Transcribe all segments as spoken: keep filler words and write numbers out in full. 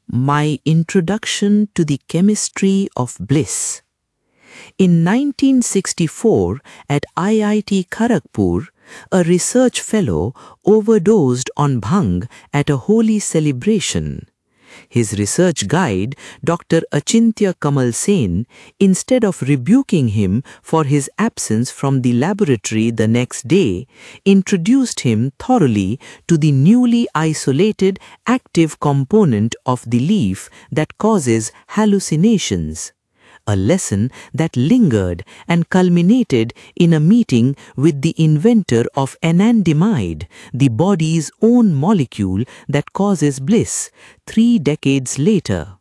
My Introduction to the Chemistry of Bliss. In nineteen sixty-four, at I I T Kharagpur, a research fellow overdosed on bhang at a holy celebration. His research guide, Doctor Achintya Kamal Sen, instead of rebuking him for his absence from the laboratory the next day, introduced him thoroughly to the newly isolated active component of the leaf that causes hallucinations. A lesson that lingered and culminated in a meeting with the inventor of anandamide, the body's own molecule that causes bliss, three decades later.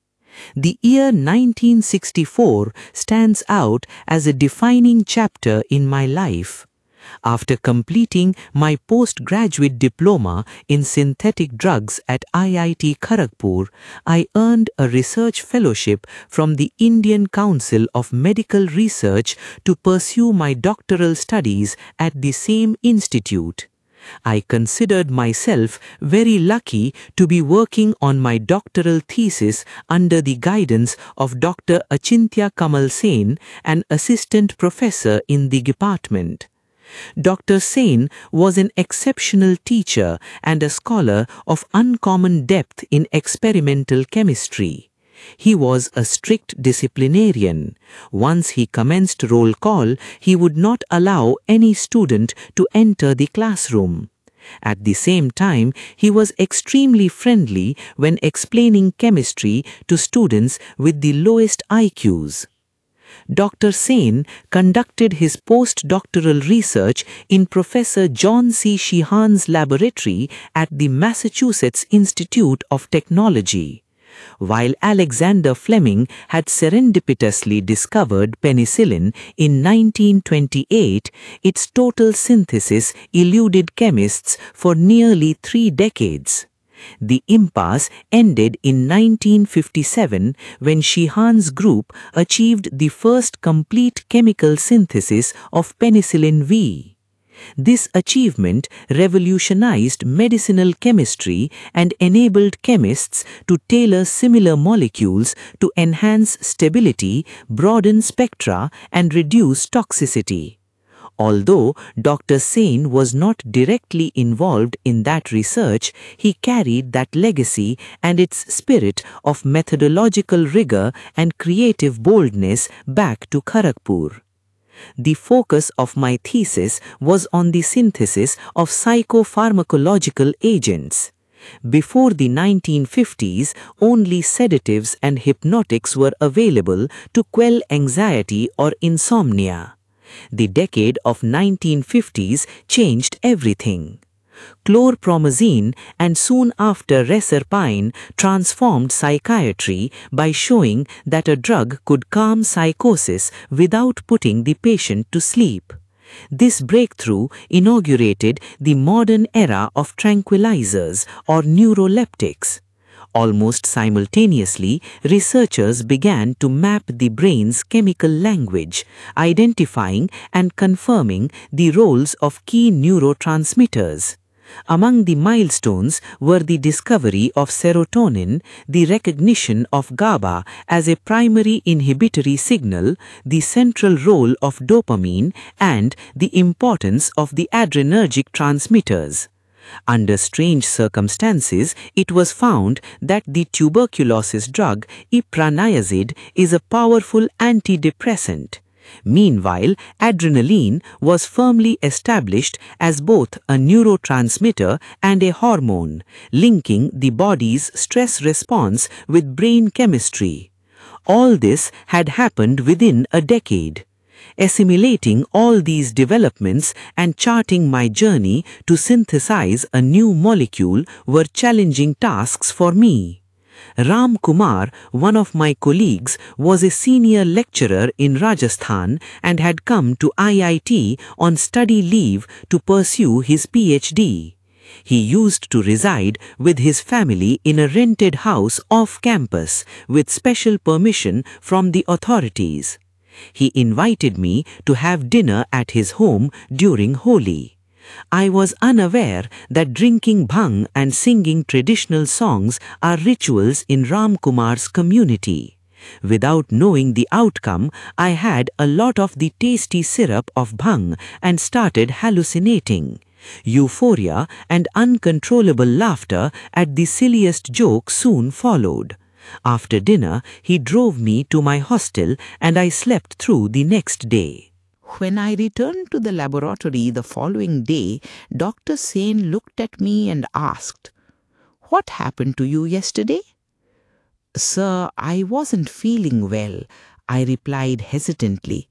The year nineteen sixty-four stands out as a defining chapter in my life. After completing my postgraduate diploma in synthetic drugs at I I T Kharagpur, I earned a research fellowship from the Indian Council of Medical Research to pursue my doctoral studies at the same institute. I considered myself very lucky to be working on my doctoral thesis under the guidance of Doctor Achintya Kamal Sen, an assistant professor in the department. Doctor Sen was an exceptional teacher and a scholar of uncommon depth in experimental chemistry. He was a strict disciplinarian. Once he commenced roll call, he would not allow any student to enter the classroom. At the same time, he was extremely friendly when explaining chemistry to students with the lowest I Qs. Doctor Sen conducted his postdoctoral research in Professor John C. Sheehan's laboratory at the Massachusetts Institute of Technology. While Alexander Fleming had serendipitously discovered penicillin in nineteen twenty-eight, its total synthesis eluded chemists for nearly three decades. The impasse ended in nineteen fifty-seven when Sheehan's group achieved the first complete chemical synthesis of penicillin V. This achievement revolutionized medicinal chemistry and enabled chemists to tailor similar molecules to enhance stability, broaden spectra, and reduce toxicity. Although Doctor Sen was not directly involved in that research, he carried that legacy and its spirit of methodological rigor and creative boldness back to Kharagpur. The focus of my thesis was on the synthesis of psychopharmacological agents. Before the nineteen fifties, only sedatives and hypnotics were available to quell anxiety or insomnia. The decade of nineteen fifties changed everything. Chlorpromazine and soon after reserpine transformed psychiatry by showing that a drug could calm psychosis without putting the patient to sleep. This breakthrough inaugurated the modern era of tranquilizers or neuroleptics. Almost simultaneously, researchers began to map the brain's chemical language, identifying and confirming the roles of key neurotransmitters. Among the milestones were the discovery of serotonin, the recognition of GABA as a primary inhibitory signal, the central role of dopamine, and the importance of the adrenergic transmitters. Under strange circumstances, it was found that the tuberculosis drug ipraniazid is a powerful antidepressant. Meanwhile, adrenaline was firmly established as both a neurotransmitter and a hormone, linking the body's stress response with brain chemistry. All this had happened within a decade. Assimilating all these developments and charting my journey to synthesize a new molecule were challenging tasks for me. Ram Kumar, one of my colleagues, was a senior lecturer in Rajasthan and had come to I I T on study leave to pursue his PhD. He used to reside with his family in a rented house off campus with special permission from the authorities. He invited me to have dinner at his home during Holi. I was unaware that drinking bhang and singing traditional songs are rituals in Ram Kumar's community. Without knowing the outcome, I had a lot of the tasty syrup of bhang and started hallucinating. Euphoria and uncontrollable laughter at the silliest joke soon followed. After dinner, he drove me to my hostel and I slept through the next day. When I returned to the laboratory the following day, Doctor Sen looked at me and asked, "What happened to you yesterday?" "Sir, I wasn't feeling well," I replied hesitantly.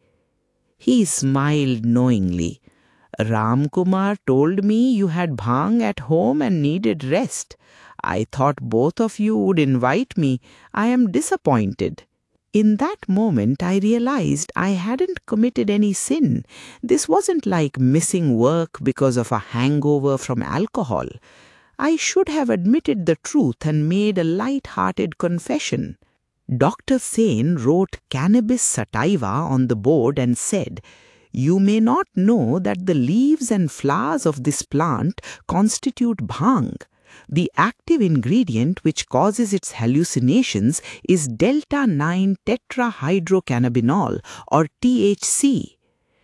He smiled knowingly. "Ram Kumar told me you had bhang at home and needed rest. I thought both of you would invite me. I am disappointed." In that moment, I realized I hadn't committed any sin. This wasn't like missing work because of a hangover from alcohol. I should have admitted the truth and made a light-hearted confession. Doctor Sen wrote cannabis sativa on the board and said, "You may not know that the leaves and flowers of this plant constitute bhang. The active ingredient which causes its hallucinations is delta nine tetrahydrocannabinol or T H C.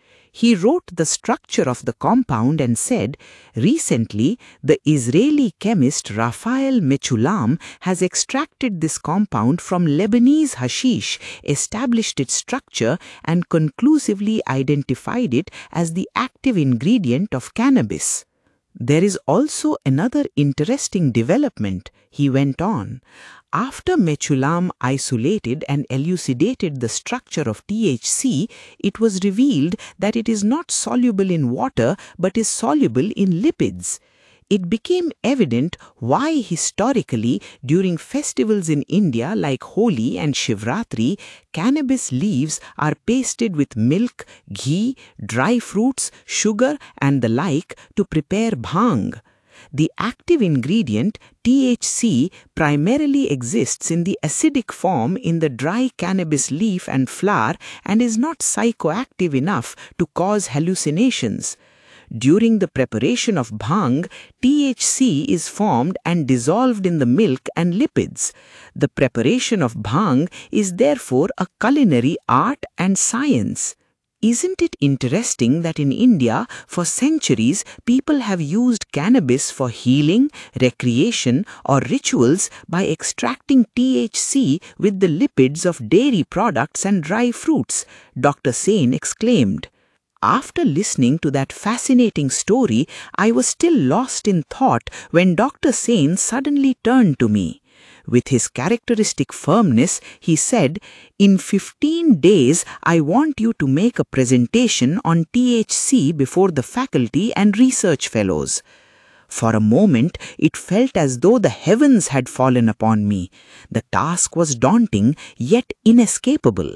He wrote the structure of the compound and said, "Recently, the Israeli chemist Raphael Mechoulam has extracted this compound from Lebanese hashish, established its structure, and conclusively identified it as the active ingredient of cannabis." There is also another interesting development, he went on. After Mechoulam isolated and elucidated the structure of T H C, it was revealed that it is not soluble in water but is soluble in lipids. It became evident why historically during festivals in India like Holi and Shivratri, cannabis leaves are pasted with milk, ghee, dry fruits, sugar and the like to prepare bhang. The active ingredient, T H C, primarily exists in the acidic form in the dry cannabis leaf and flower and is not psychoactive enough to cause hallucinations. During the preparation of bhang, T H C is formed and dissolved in the milk and lipids. The preparation of bhang is therefore a culinary art and science. Isn't it interesting that in India, for centuries, people have used cannabis for healing, recreation, or rituals by extracting T H C with the lipids of dairy products and dry fruits? Doctor Sen exclaimed. After listening to that fascinating story, I was still lost in thought when Doctor Sen suddenly turned to me. With his characteristic firmness, he said, "In fifteen days, I want you to make a presentation on T H C before the faculty and research fellows." For a moment, it felt as though the heavens had fallen upon me. The task was daunting, yet inescapable.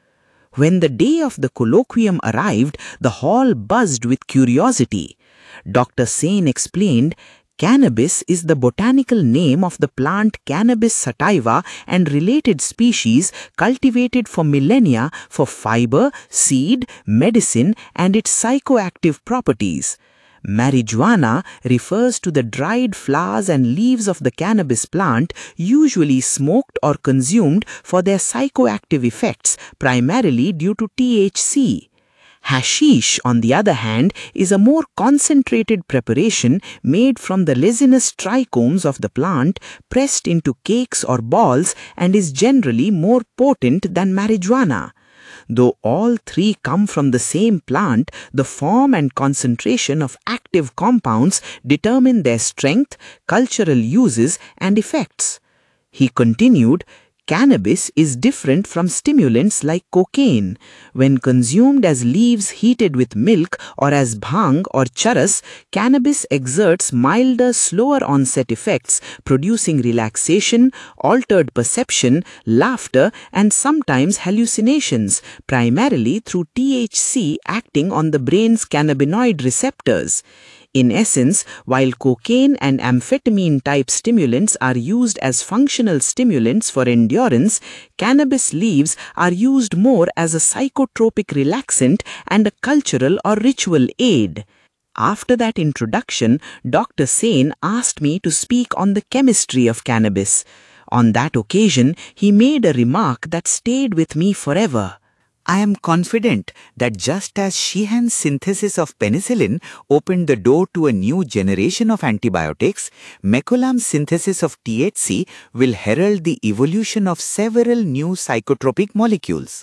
When the day of the colloquium arrived, the hall buzzed with curiosity. Doctor Sen explained, "Cannabis is the botanical name of the plant Cannabis sativa and related species cultivated for millennia for fiber, seed, medicine, and its psychoactive properties. Marijuana refers to the dried flowers and leaves of the cannabis plant, usually smoked or consumed for their psychoactive effects, primarily due to T H C. Hashish, on the other hand, is a more concentrated preparation made from the resinous trichomes of the plant, pressed into cakes or balls, and is generally more potent than marijuana. Though all three come from the same plant, the form and concentration of active compounds determine their strength, cultural uses, and effects." He continued, "Cannabis is different from stimulants like cocaine. When consumed as leaves heated with milk or as bhang or charas, cannabis exerts milder, slower onset effects, producing relaxation, altered perception, laughter, and sometimes hallucinations, primarily through T H C acting on the brain's cannabinoid receptors. In essence, while cocaine and amphetamine-type stimulants are used as functional stimulants for endurance, cannabis leaves are used more as a psychotropic relaxant and a cultural or ritual aid." After that introduction, Doctor Sen asked me to speak on the chemistry of cannabis. On that occasion, he made a remark that stayed with me forever. I am confident that just as Sheehan's synthesis of penicillin opened the door to a new generation of antibiotics, Mekulam's synthesis of T H C will herald the evolution of several new psychotropic molecules.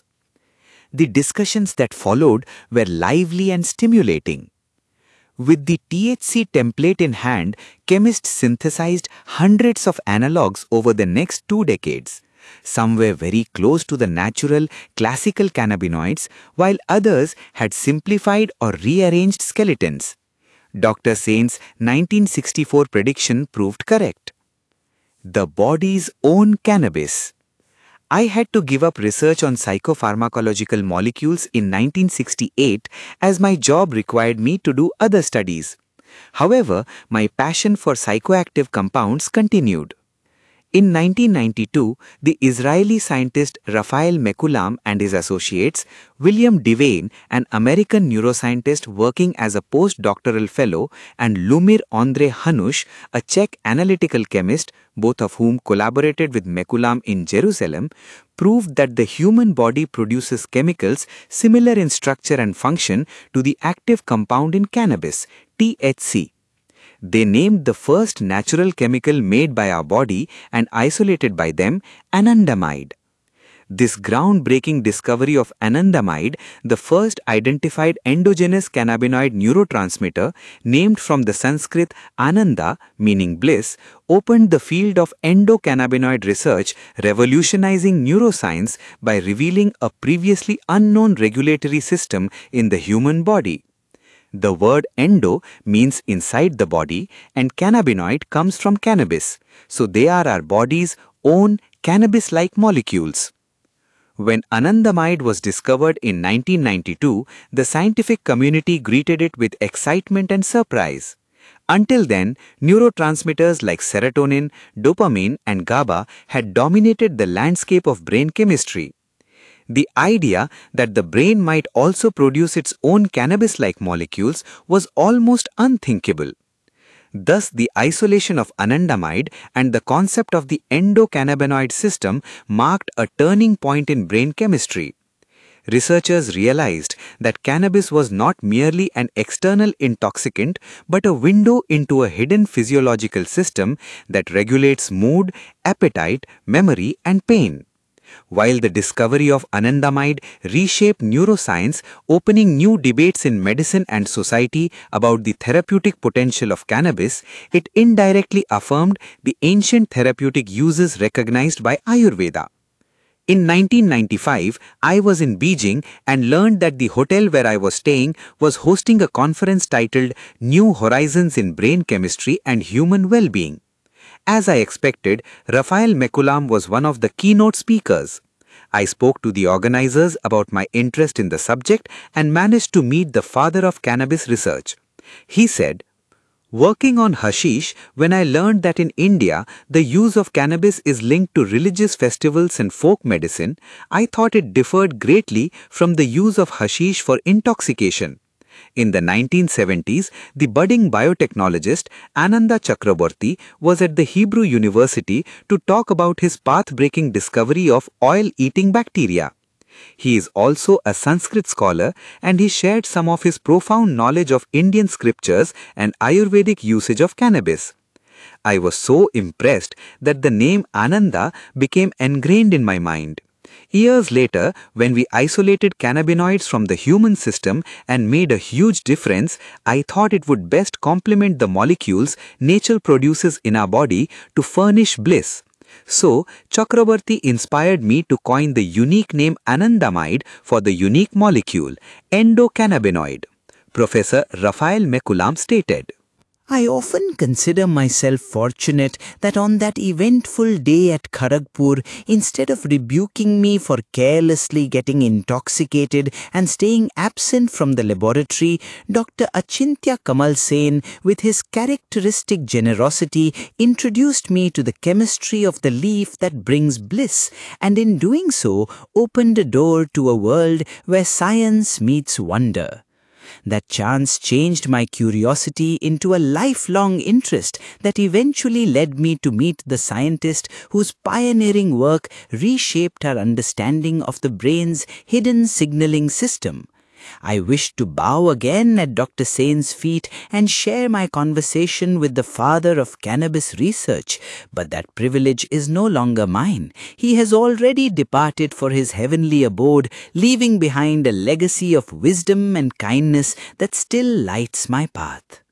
The discussions that followed were lively and stimulating. With the T H C template in hand, chemists synthesized hundreds of analogues over the next two decades. Some were very close to the natural, classical cannabinoids, while others had simplified or rearranged skeletons. Doctor Sen's nineteen sixty-four prediction proved correct. The body's own cannabis. I had to give up research on psychopharmacological molecules in nineteen sixty-eight as my job required me to do other studies. However, my passion for psychoactive compounds continued. In nineteen ninety-two, the Israeli scientist Raphael Mekulam and his associates, William Devane, an American neuroscientist working as a postdoctoral fellow, and Lumir Andre Hanush, a Czech analytical chemist, both of whom collaborated with Mekulam in Jerusalem, proved that the human body produces chemicals similar in structure and function to the active compound in cannabis, T H C. They named the first natural chemical made by our body and isolated by them anandamide. This groundbreaking discovery of anandamide, the first identified endogenous cannabinoid neurotransmitter named from the Sanskrit ananda, meaning bliss, opened the field of endocannabinoid research, revolutionizing neuroscience by revealing a previously unknown regulatory system in the human body. The word endo means inside the body and cannabinoid comes from cannabis, so they are our body's own cannabis-like molecules. When anandamide was discovered in nineteen ninety-two, the scientific community greeted it with excitement and surprise. Until then, neurotransmitters like serotonin, dopamine, and GABA had dominated the landscape of brain chemistry. The idea that the brain might also produce its own cannabis-like molecules was almost unthinkable. Thus, the isolation of anandamide and the concept of the endocannabinoid system marked a turning point in brain chemistry. Researchers realized that cannabis was not merely an external intoxicant but a window into a hidden physiological system that regulates mood, appetite, memory, and pain. While the discovery of anandamide reshaped neuroscience, opening new debates in medicine and society about the therapeutic potential of cannabis, it indirectly affirmed the ancient therapeutic uses recognized by Ayurveda. In nineteen ninety-five, I was in Beijing and learned that the hotel where I was staying was hosting a conference titled New Horizons in Brain Chemistry and Human Well-Being. As I expected, Raphael Mekulam was one of the keynote speakers. I spoke to the organizers about my interest in the subject and managed to meet the father of cannabis research. He said, "Working on hashish, when I learned that in India the use of cannabis is linked to religious festivals and folk medicine, I thought it differed greatly from the use of hashish for intoxication. In the nineteen seventies, the budding biotechnologist Ananda Chakraborty was at the Hebrew University to talk about his path-breaking discovery of oil-eating bacteria. He is also a Sanskrit scholar and he shared some of his profound knowledge of Indian scriptures and Ayurvedic usage of cannabis. I was so impressed that the name Ananda became ingrained in my mind. Years later, when we isolated cannabinoids from the human system and made a huge difference, I thought it would best complement the molecules nature produces in our body to furnish bliss. So, Chakraborty inspired me to coin the unique name anandamide for the unique molecule, endocannabinoid. Professor Raphael Mekulam stated, "I often consider myself fortunate that on that eventful day at Kharagpur, instead of rebuking me for carelessly getting intoxicated and staying absent from the laboratory, Doctor Achintya Kamal Sen, with his characteristic generosity, introduced me to the chemistry of the leaf that brings bliss, and in doing so, opened a door to a world where science meets wonder. That chance changed my curiosity into a lifelong interest that eventually led me to meet the scientist whose pioneering work reshaped our understanding of the brain's hidden signaling system. I wish to bow again at Doctor Sen's feet and share my conversation with the father of cannabis research, but that privilege is no longer mine. He has already departed for his heavenly abode, leaving behind a legacy of wisdom and kindness that still lights my path.